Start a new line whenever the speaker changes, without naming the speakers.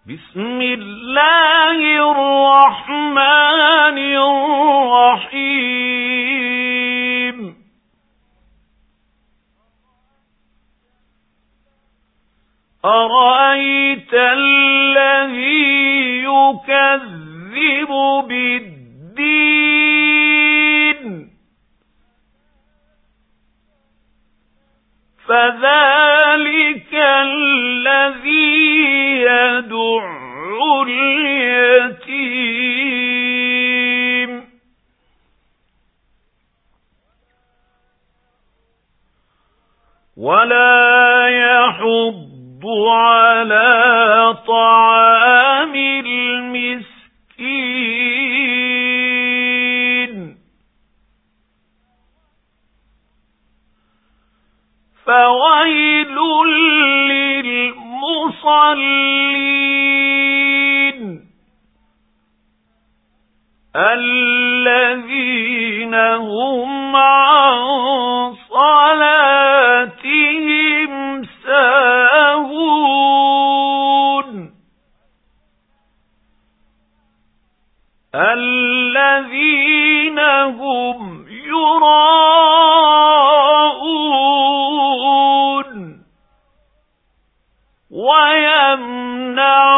بسم الله الرحمن الرحيم أرأيت الذي يكذب بالدين فذلك الذي يدع اليتيم ولا يحض على طعام المسكين فويل للمصلين الذين هم عن صلاتهم ساهون الذين هم يراءون ويمنعون